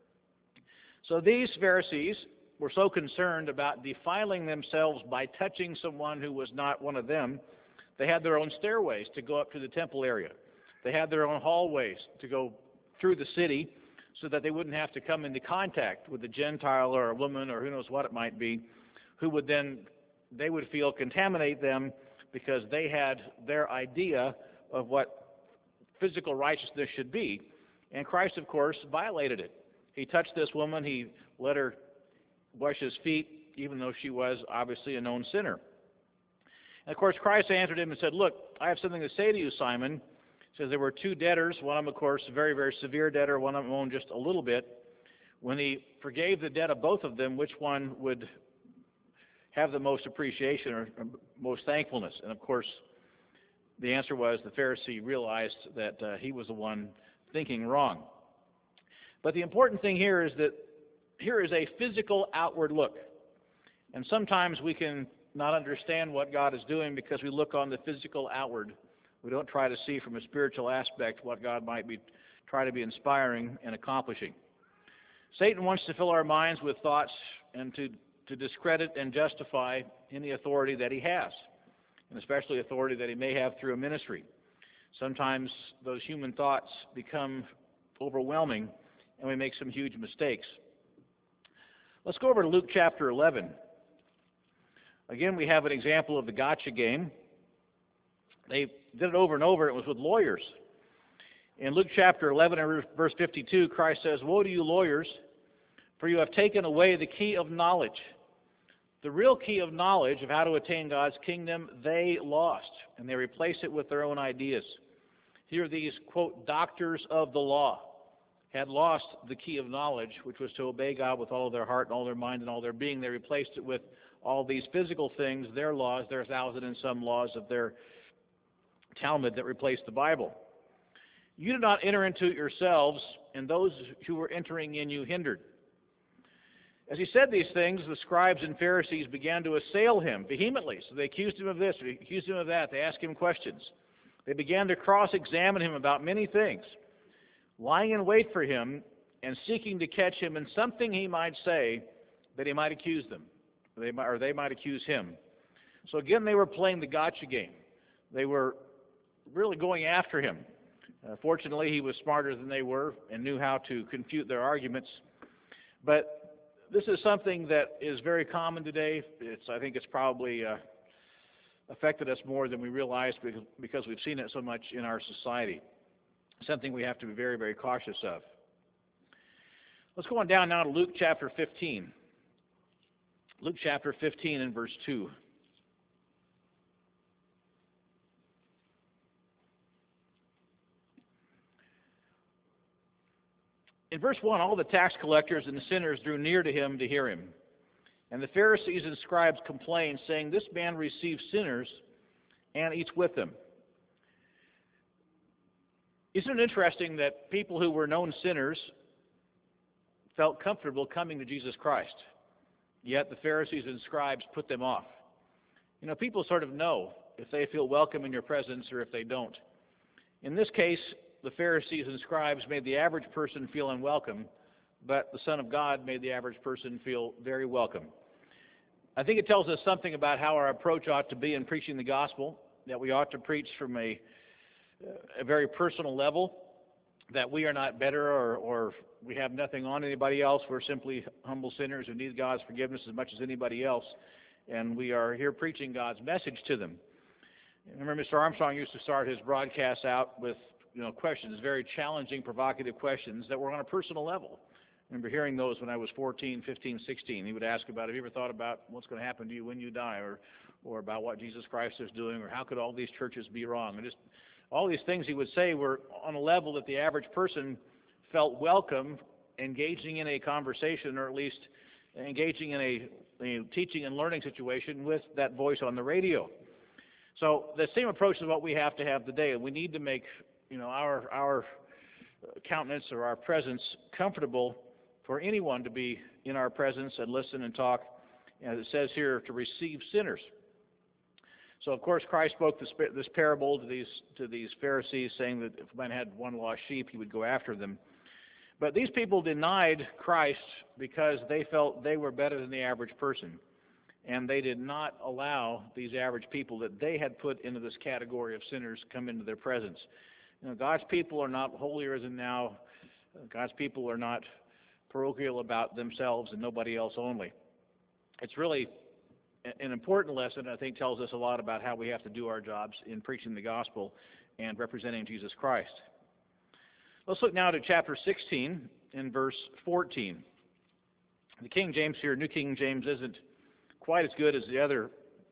So these Pharisees were so concerned about defiling themselves by touching someone who was not one of them, they had their own stairways to go up to the temple area. They had their own hallways to go through the city so that they wouldn't have to come into contact with a Gentile or a woman or who knows what it might be, who would then, they would feel, contaminate them because they had their idea of what physical righteousness should be. And Christ, of course, violated it. He touched this woman. He let her wash his feet, even though she was obviously a known sinner. And of course, Christ answered him and said, "Look, I have something to say to you, Simon." He says there were two debtors, one of them, of course, a very, very severe debtor, one of them owed just a little bit. When he forgave the debt of both of them, which one would have the most appreciation or most thankfulness? And of course, the answer was the Pharisee realized that he was the one thinking wrong. But the important thing here is that here is a physical outward look. And sometimes we can not understand what God is doing because we look on the physical outward. We don't try to see from a spiritual aspect what God might be try to be inspiring and accomplishing. Satan wants to fill our minds with thoughts and to discredit and justify any authority that he has, and especially authority that he may have through a ministry. Sometimes those human thoughts become overwhelming and we make some huge mistakes. Let's go over to Luke chapter 11. Again, we have an example of the gotcha game. They did it over and over. It was with lawyers. In Luke chapter 11 and verse 52, Christ says, "Woe to you lawyers, for you have taken away the key of knowledge." The real key of knowledge of how to attain God's kingdom, they lost, and they replaced it with their own ideas. Here these, quote, doctors of the law had lost the key of knowledge, which was to obey God with all of their heart and all their mind and all their being. They replaced it with all these physical things, their laws, their 1,000 and some laws of their Talmud that replaced the Bible. You did not enter into it yourselves, and those who were entering in you hindered. As he said these things, the scribes and Pharisees began to assail him vehemently. So they accused him of this, they accused him of that, they asked him questions. They began to cross-examine him about many things, lying in wait for him and seeking to catch him in something he might say that he might accuse them, or they might accuse him. So again, they were playing the gotcha game. They were really going after him. Fortunately, he was smarter than they were and knew how to confute their arguments. But this is something that is very common today. I think it's probably affected us more than we realize because we've seen it so much in our society. Something we have to be very, very cautious of. Let's go on down now to Luke chapter 15. Luke chapter 15 and verse 2. In verse 1, all the tax collectors and the sinners drew near to him to hear him. And the Pharisees and scribes complained, saying, "This man receives sinners and eats with them." Isn't it interesting that people who were known sinners felt comfortable coming to Jesus Christ, yet the Pharisees and scribes put them off? You know, people sort of know if they feel welcome in your presence or if they don't. In this case, the Pharisees and scribes made the average person feel unwelcome, but the Son of God made the average person feel very welcome. I think it tells us something about how our approach ought to be in preaching the gospel, that we ought to preach from a very personal level, that we are not better or we have nothing on anybody else. We're simply humble sinners who need God's forgiveness as much as anybody else, and we are here preaching God's message to them. I remember Mr. Armstrong used to start his broadcasts out with questions, very challenging, provocative questions that were on a personal level. I remember hearing those when I was 14, 15, 16. He would ask about, have you ever thought about what's going to happen to you when you die, or about what Jesus Christ is doing, or how could all these churches be wrong? And just all these things he would say were on a level that the average person felt welcome engaging in a conversation, or at least engaging in a teaching and learning situation with that voice on the radio. So the same approach is what we have to have today. We need to make our countenance or our presence comfortable for anyone to be in our presence and listen and talk, as it says here, to receive sinners. So of course Christ spoke this parable to these Pharisees, saying that if a man had one lost sheep, he would go after them. But these people denied Christ because they felt they were better than the average person, and they did not allow these average people that they had put into this category of sinners come into their presence. God's people are not holier than thou. God's people are not parochial about themselves and nobody else only. It's really an important lesson, I think, tells us a lot about how we have to do our jobs in preaching the gospel and representing Jesus Christ. Let's look now to chapter 16 and verse 14. The King James here, New King James, isn't quite as good as the other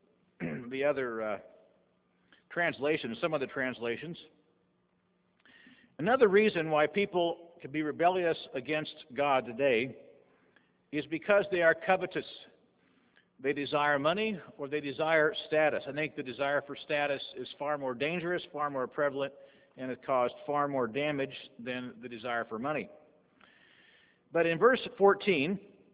translations, some of the translations. Another reason why people can be rebellious against God today is because they are covetous. They desire money or they desire status. I think the desire for status is far more dangerous, far more prevalent, and it caused far more damage than the desire for money. But in verse 14,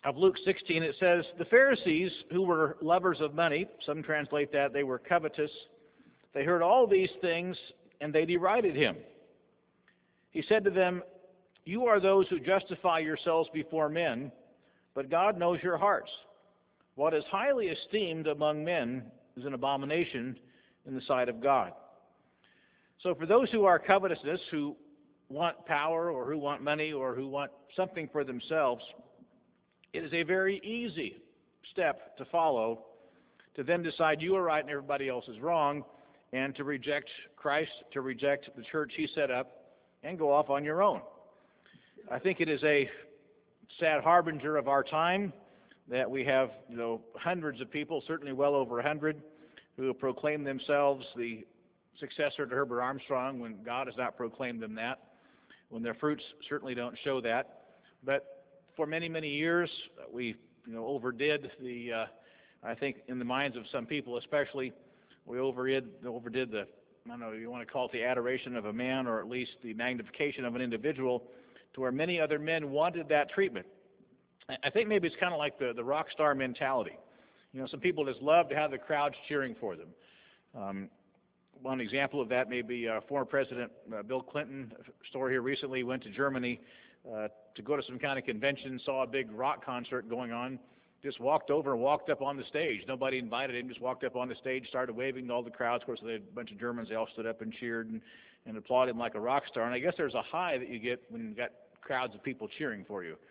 of Luke 16, it says, "The Pharisees, who were lovers of money," some translate that they were covetous, "they heard all these things, and they derided him. He said to them, 'You are those who justify yourselves before men, but God knows your hearts. What is highly esteemed among men is an abomination in the sight of God.'" So for those who are covetousness, who want power or who want money or who want something for themselves, it is a very easy step to follow to then decide you are right and everybody else is wrong, and to reject Christ, to reject the church he set up, and go off on your own. I think it is a sad harbinger of our time that we have, hundreds of people, certainly well over 100, who proclaim themselves the successor to Herbert Armstrong when God has not proclaimed them that, when their fruits certainly don't show that. But for many, many years, we overdid I think in the minds of some people especially, we overdid the, I don't know, you want to call it the adoration of a man, or at least the magnification of an individual, to where many other men wanted that treatment. I think maybe it's kind of like the rock star mentality. Some people just love to have the crowds cheering for them. One example of that may be former President Bill Clinton. A story here recently, he went to Germany to go to some kind of convention, saw a big rock concert going on, just walked over and walked up on the stage. Nobody invited him, just walked up on the stage, started waving to all the crowds. Of course, they had a bunch of Germans. They all stood up and cheered and applauded him like a rock star. And I guess there's a high that you get when you've got crowds of people cheering for you.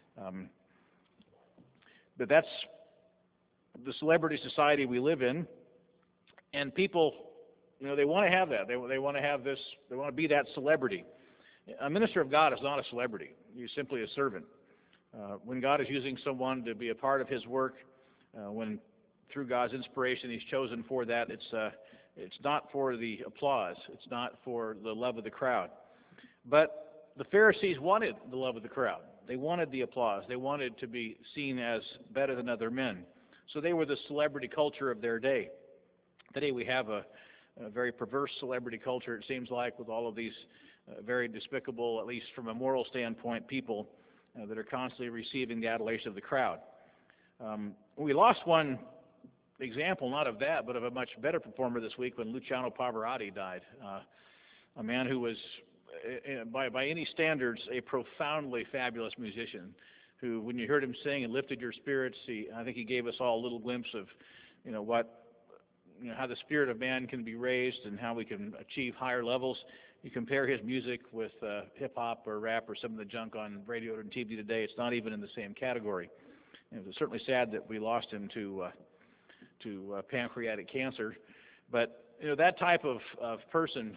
But that's the celebrity society we live in. And people, they want to have that. They want to have this. They want to be that celebrity. A minister of God is not a celebrity. He's simply a servant. When God is using someone to be a part of his work, when through God's inspiration he's chosen for that, it's not for the applause. It's not for the love of the crowd. But the Pharisees wanted the love of the crowd. They wanted the applause. They wanted to be seen as better than other men. So they were the celebrity culture of their day. Today we have a very perverse celebrity culture, it seems like, with all of these very despicable, at least from a moral standpoint, people that are constantly receiving the adulation of the crowd. We lost one example, not of that, but of a much better performer this week when Luciano Pavarotti died. A man who was, by any standards, a profoundly fabulous musician who, when you heard him sing, and lifted your spirits. I think he gave us all a little glimpse of, how the spirit of man can be raised and how we can achieve higher levels. You compare his music with hip-hop or rap or some of the junk on radio and TV today, it's not even in the same category. It was certainly sad that we lost him to pancreatic cancer. But, that type of person,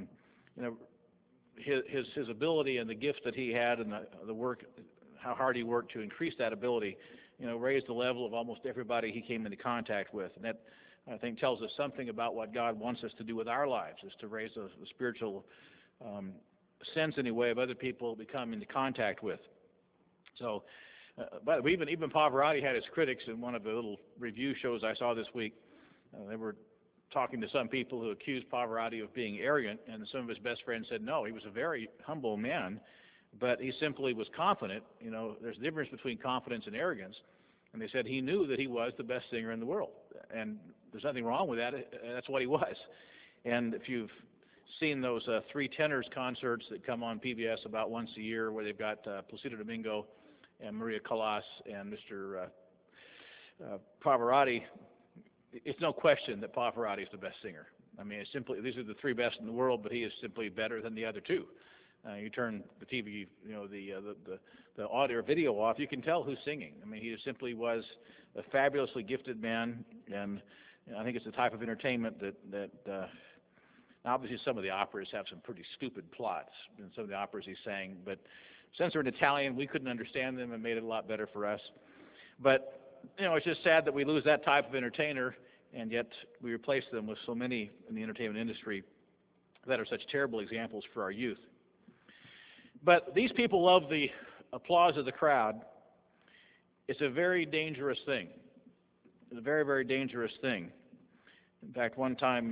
his ability and the gift that he had and the work, how hard he worked to increase that ability, raised the level of almost everybody he came into contact with. And that, I think, tells us something about what God wants us to do with our lives, is to raise the spiritual sense, anyway, of other people we come into contact with. So, but even Pavarotti had his critics in one of the little review shows I saw this week. They were talking to some people who accused Pavarotti of being arrogant, and some of his best friends said, no, he was a very humble man, but he simply was confident. There's a difference between confidence and arrogance. And they said he knew that he was the best singer in the world. And there's nothing wrong with that. That's what he was. And if you've seen those Three Tenors concerts that come on PBS about once a year, where they've got Placido Domingo and Maria Callas and Mr. Pavarotti, it's no question that Pavarotti is the best singer. I mean, it's simply, these are the three best in the world, but he is simply better than the other two. You turn the TV, the audio or video off, you can tell who's singing. I mean, he simply was a fabulously gifted man, and I think it's the type of entertainment that obviously some of the operas have some pretty stupid plots in some of the operas he sang, but since they're in Italian, we couldn't understand them and made it a lot better for us. But, it's just sad that we lose that type of entertainer, and yet we replace them with so many in the entertainment industry that are such terrible examples for our youth. But these people love the applause of the crowd. It's a very dangerous thing. It's a very, very dangerous thing. In fact, one time,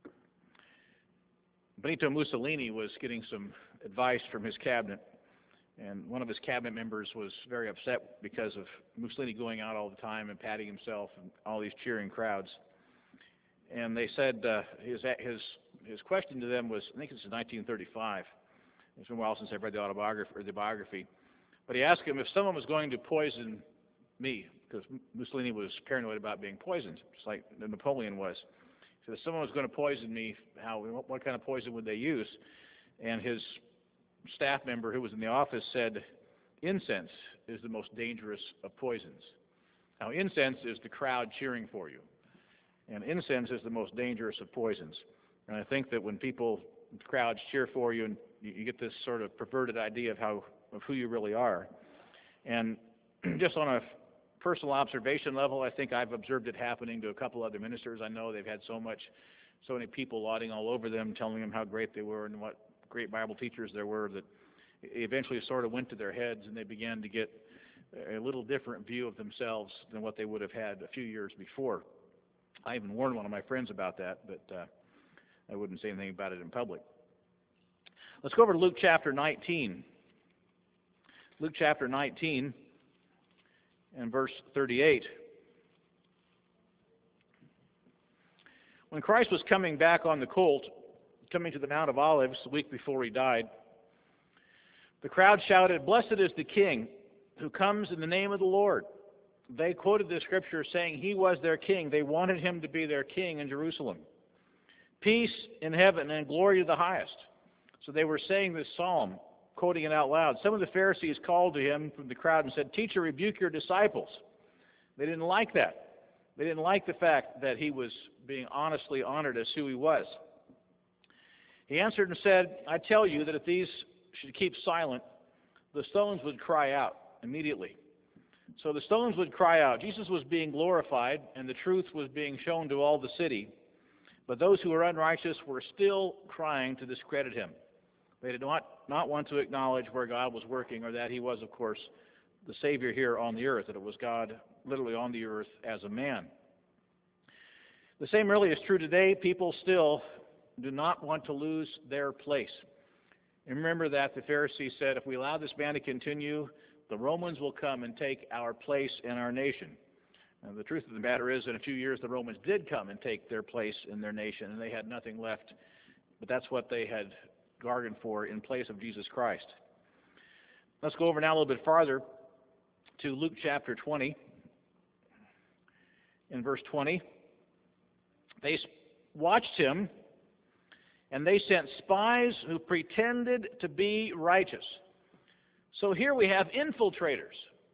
Benito Mussolini was getting some advice from his cabinet, And one of his cabinet members was very upset because of Mussolini going out all the time and patting himself and all these cheering crowds. And they said his question to them was, I think this is 1935. It's been a while since I've read the biography. But he asked him if someone was going to poison me, because Mussolini was paranoid about being poisoned, just like Napoleon was. So if someone was going to poison me, what kind of poison would they use? And his staff member who was in the office said, incense is the most dangerous of poisons. Now, incense is the crowd cheering for you, and incense is the most dangerous of poisons. And I think that when crowds cheer for you, and you get this sort of perverted idea of who you really are. And just on a personal observation level, I think I've observed it happening to a couple other ministers. I know they've had so many people lauding all over them, telling them how great they were and what great Bible teachers there were, that eventually sort of went to their heads and they began to get a little different view of themselves than what they would have had a few years before. I even warned one of my friends about that, but I wouldn't say anything about it in public. Let's go over to Luke chapter 19. Luke chapter 19 and verse 38. When Christ was coming back on the colt, coming to the Mount of Olives the week before he died, the crowd shouted, "Blessed is the King who comes in the name of the Lord." They quoted the scripture saying he was their king. They wanted him to be their king in Jerusalem. Peace in heaven and glory to the highest. So they were saying this psalm, quoting it out loud. Some of the Pharisees called to him from the crowd and said, "Teacher, rebuke your disciples." They didn't like that. They didn't like the fact that he was being honestly honored as who he was. He answered and said, "I tell you that if these should keep silent, the stones would cry out immediately." So the stones would cry out. Jesus was being glorified, and the truth was being shown to all the city. But those who were unrighteous were still crying to discredit him. They did not want to acknowledge where God was working, or that he was, of course, the Savior here on the earth, that it was God literally on the earth as a man. The same really is true today. People still do not want to lose their place. And remember that the Pharisees said, if we allow this man to continue, the Romans will come and take our place in our nation. And the truth of the matter is, in a few years, the Romans did come and take their place in their nation, and they had nothing left. But that's what they had bargained for in place of Jesus Christ. Let's go over now a little bit farther to Luke chapter 20. In verse 20, they watched him, and they sent spies who pretended to be righteous. So here we have infiltrators.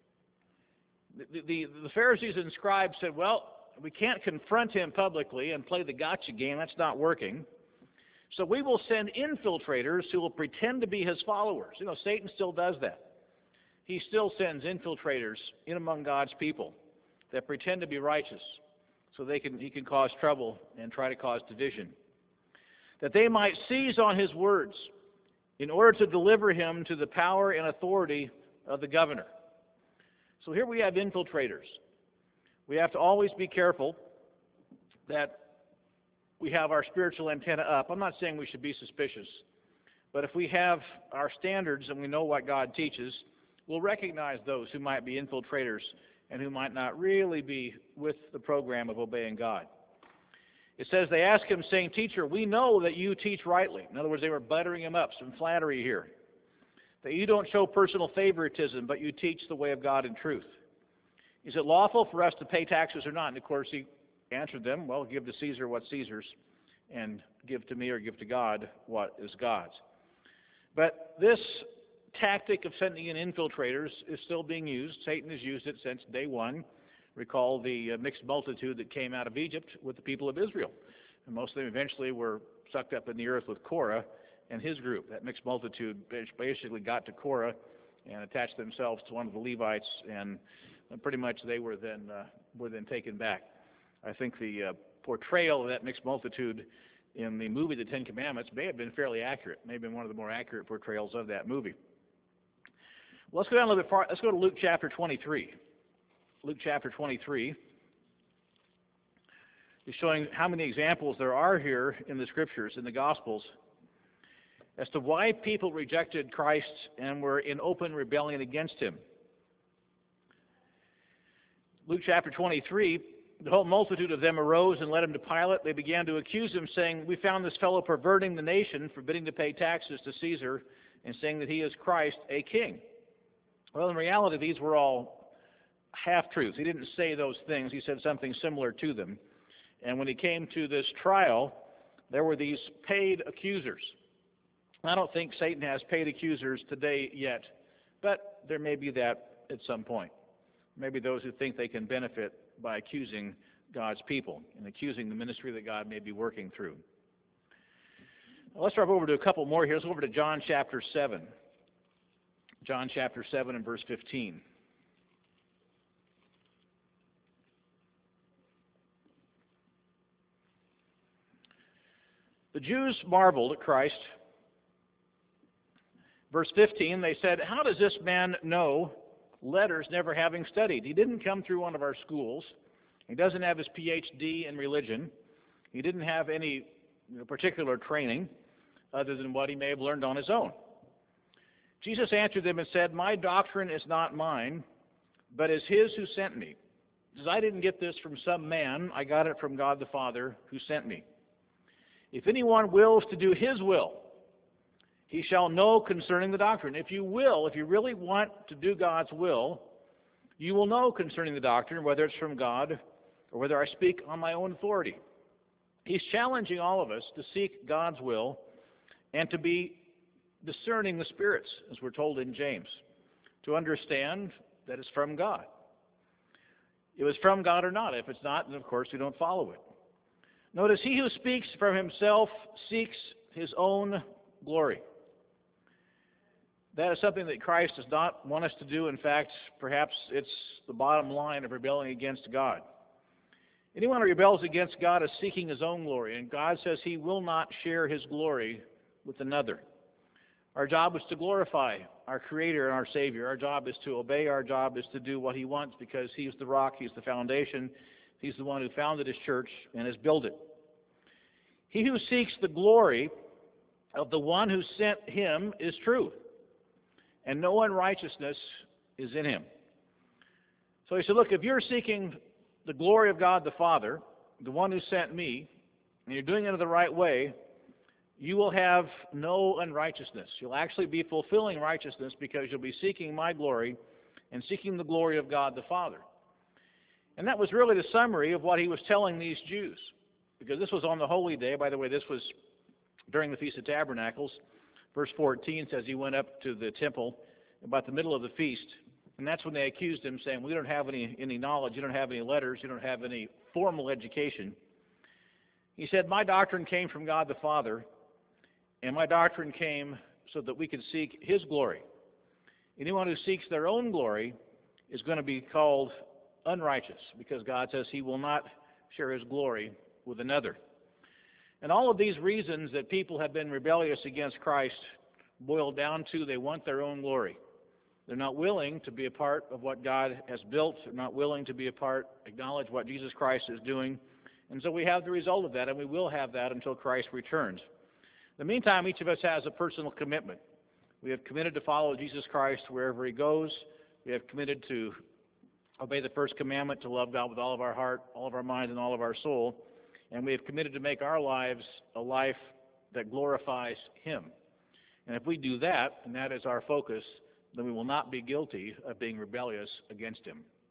The Pharisees and scribes said, well, we can't confront him publicly and play the gotcha game. That's not working. So we will send infiltrators who will pretend to be his followers. You know, Satan still does that. He still sends infiltrators in among God's people that pretend to be righteous so he can cause trouble and try to cause division. That they might seize on his words in order to deliver him to the power and authority of the governor. So here we have infiltrators. We have to always be careful that we have our spiritual antenna up. I'm not saying we should be suspicious, but if we have our standards and we know what God teaches, we'll recognize those who might be infiltrators and who might not really be with the program of obeying God. It says they asked him, saying, "Teacher, we know that you teach rightly." In other words, they were buttering him up, some flattery here. That you don't show personal favoritism, but you teach the way of God in truth. Is it lawful for us to pay taxes or not? And of course he answered them, well, give to Caesar what's Caesar's, and give to me or give to God what is God's. But this tactic of sending in infiltrators is still being used. Satan has used it since day one. Recall the mixed multitude that came out of Egypt with the people of Israel. And most of them eventually were sucked up in the earth with Korah and his group. That mixed multitude basically got to Korah and attached themselves to one of the Levites, and pretty much they were then taken back. I think the portrayal of that mixed multitude in the movie The Ten Commandments may have been fairly accurate, may have been one of the more accurate portrayals of that movie. Well, let's go down a little bit far. Let's go to Luke chapter 23. Luke chapter 23 is showing how many examples there are here in the Scriptures, in the Gospels, as to why people rejected Christ and were in open rebellion against him. Luke chapter 23, the whole multitude of them arose and led him to Pilate. They began to accuse him, saying, "We found this fellow perverting the nation, forbidding to pay taxes to Caesar, and saying that he is Christ, a king." Well, in reality, these were all half-truths. He didn't say those things. He said something similar to them. And when he came to this trial, there were these paid accusers. I don't think Satan has paid accusers today yet, but there may be that at some point. Maybe those who think they can benefit by accusing God's people and accusing the ministry that God may be working through. Now, let's drop over to a couple more here. Let's go over to John chapter 7. John chapter 7 and verse 15. The Jews marveled at Christ. Verse 15, they said, "How does this man know letters, never having studied?" He didn't come through one of our schools. He doesn't have his PhD in religion. He didn't have any particular training other than what he may have learned on his own. Jesus answered them and said, "My doctrine is not mine, but is his who sent me. He says, I didn't get this from some man. I got it from God the Father who sent me. If anyone wills to do his will, he shall know concerning the doctrine." If you really want to do God's will, you will know concerning the doctrine, whether it's from God or whether I speak on my own authority. He's challenging all of us to seek God's will and to be discerning the spirits, as we're told in James, to understand that it's from God. If it's from God or not. If it's not, then of course we don't follow it. Notice, he who speaks from himself seeks his own glory. That is something that Christ does not want us to do. In fact, perhaps it's the bottom line of rebelling against God. Anyone who rebels against God is seeking his own glory, and God says he will not share his glory with another. Our job is to glorify our Creator and our Savior. Our job is to obey. Our job is to do what he wants because he's the rock, he's the foundation, he's the one who founded his church and has built it. He who seeks the glory of the one who sent him is truth, and no unrighteousness is in him. So he said, look, if you're seeking the glory of God the Father, the one who sent me, and you're doing it in the right way, you will have no unrighteousness. You'll actually be fulfilling righteousness because you'll be seeking my glory and seeking the glory of God the Father. And that was really the summary of what he was telling these Jews, because this was on the holy day. By the way, this was during the Feast of Tabernacles. Verse 14 says he went up to the temple about the middle of the feast, and that's when they accused him, saying, we don't have any knowledge, you don't have any letters, you don't have any formal education. He said, my doctrine came from God the Father, and my doctrine came so that we could seek his glory. Anyone who seeks their own glory is going to be called unrighteous, because God says he will not share his glory with another. And all of these reasons that people have been rebellious against Christ boil down to they want their own glory. They're not willing to be a part of what God has built. They're not willing to be a part, acknowledge what Jesus Christ is doing. And so we have the result of that, and we will have that until Christ returns. In the meantime, each of us has a personal commitment. We have committed to follow Jesus Christ wherever he goes. We have committed to obey the first commandment, to love God with all of our heart, all of our mind, and all of our soul. And we have committed to make our lives a life that glorifies him. And if we do that, and that is our focus, then we will not be guilty of being rebellious against him.